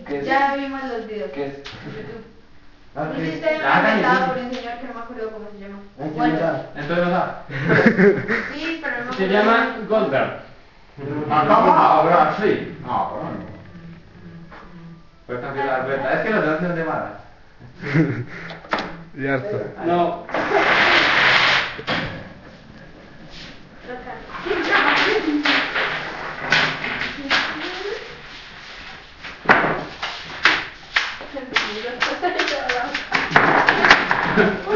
¿Qué es? Ya vimos los videos. ¿Qué es? YouTube. Ah, Un ¿qué es? sistema inventado por un señor que no me acuerdo cómo se llama. Bueno, Entonces no sabe. sí, pero no me acuerdo. Se llama Goldberg. Acá ahora sí. No, ahora no. Pues también la verdad es que los dos son de malas. Ya está. No. Toca.